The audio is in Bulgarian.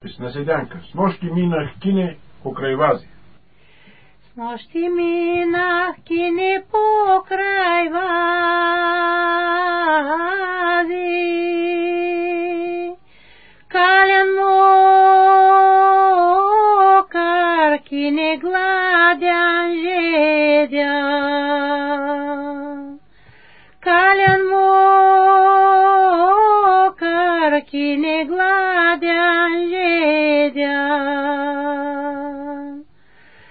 На седянка. С нощи минах кине покрай вази. С нощи минах кине покрай вази. Кален мокър, кине гладен жедя. Кален мокър, кине